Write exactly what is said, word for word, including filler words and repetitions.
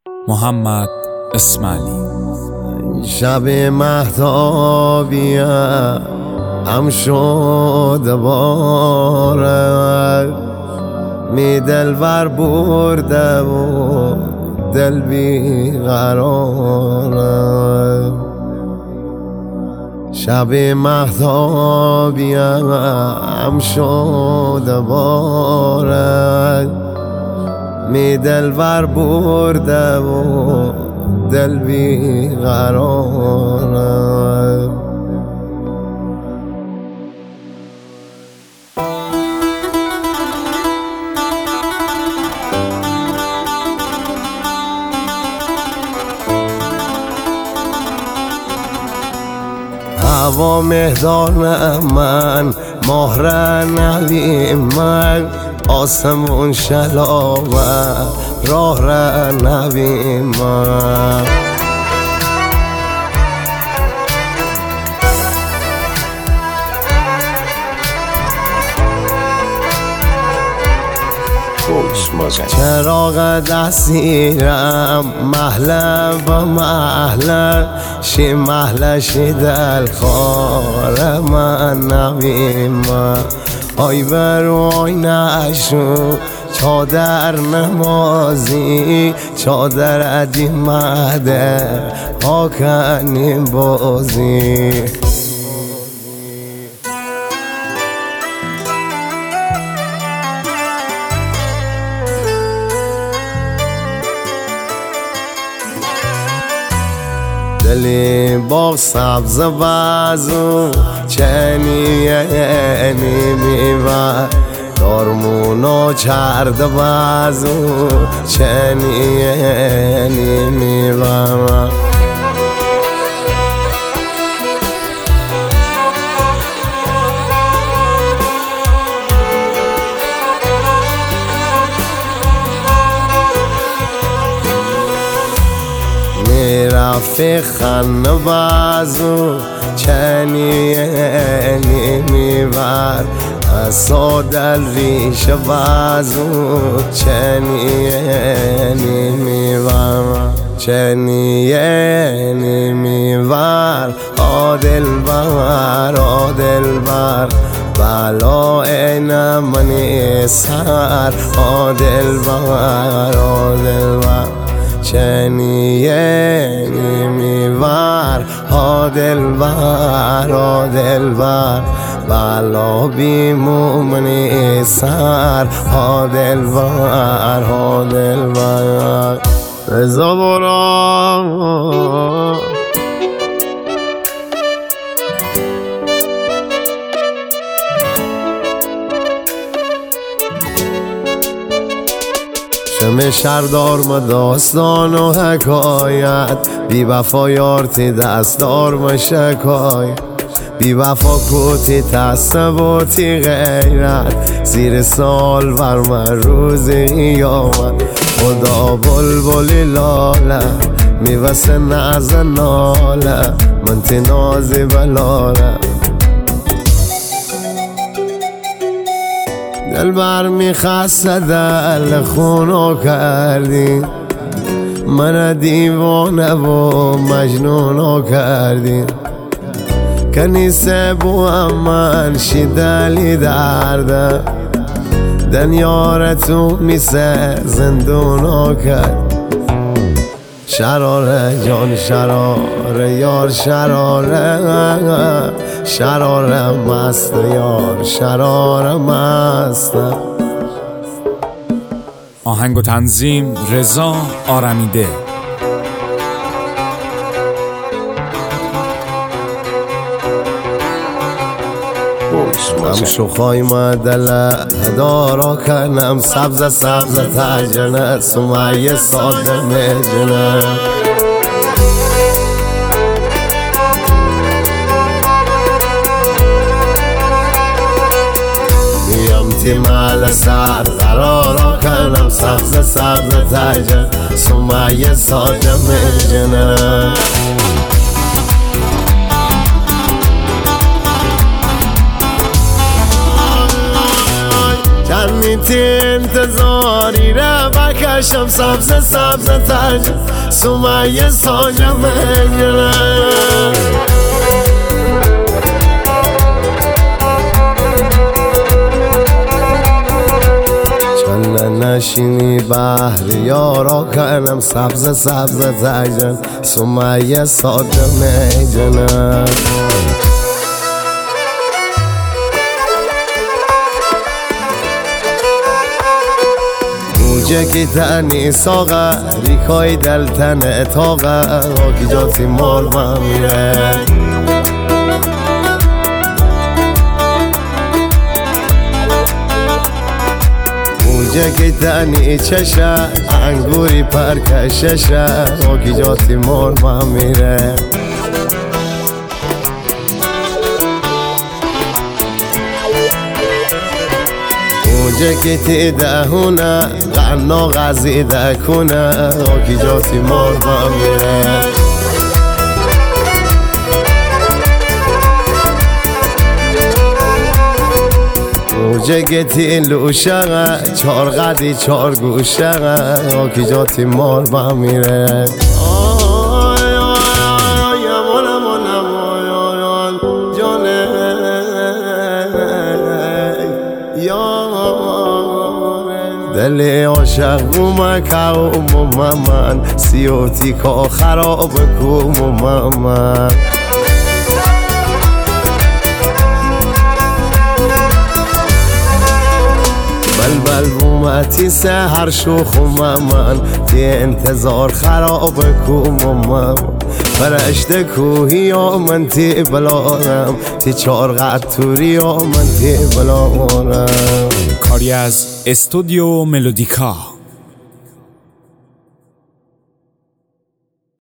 محمد اسماعیلی. شب مهتابیم هم شد باره، می دلبر برده و دل بی قراره. شب مهتابیم هم شد باره، می دلبر برده و دل بی قراره. هوا مهدان من، مهر نوی من، آسمون شلاوه راه را نوی من. چراغ دستیرم محله با محله، شی محله شی دل خوار من نوی من. آی بر آی نشو چادر نمازی، چادر ادی مده آکنیم بازی. دلی باغ سبز بازو چنیه میبر، دارمونو چرد بازو چنیه میبر. رفیق خن بازو چنیه میبر، اصا دل ریش بازو چنیه میبر. چنیه میبر آدل بر آدل بر، بلای نمانی سر آدل بر آدل بر. چنیه میور ها دلبر ها دلبر، بلا بی مومنی سر ها دلبر ها دلبر. رضا برام شم شردار ما داستان و حکایت، بی وفا یارتی دستدار ما شکایت. بی وفا کوتی تصبوتی غیرت، زیر سال بر من روزی آمد. خدا بلبلی لاله میوسه نعز ناله، من تی نازی بلاله. دل بر میخسته دل خونو کردی، من دیوانه و مجنونو کردی. کنیسه بو من شی دلی درده، دنیار تو میسه زندونو کرد. شراره جان شراره یار شراره، شراره مست یار شراره مست. آهنگ و تنظیم رضا آرمیده. هم شخای مدله هدارا کنم، سبز سبز تجنه سمیه ساده میجنه. میم تی مال سر قرارا کنم، سبز سبز تجنه سمیه ساده میجنه. می تی انتظاری را بکشم سبز سبز تاج سمیه ساجم جنم نشینی بحر یارا کنم سبز سبز تجن سمیه ساجم جنم موجه کی تنی ساغه ریکای دل تن اتاقه آکی جاتی مال میره موجه کی تنی چشه انگوری پرکششه آکی جاتی مال میره موجه کی تی دهونه غنا غزیده کنه آکی جاتی مال میره موجه گتی لوشه چار قدی چار گوشه آکی جاتی مال میره دل عاشق بومه که اومم من سیوتی که خراب کومم من بلبل بومتی سهر شوخومم من تی انتظار خراب کومم فرشته کوهی یا من تی بلارم تی چار قد توری یا من تی بلارم کاری از استودیو ملودیکا.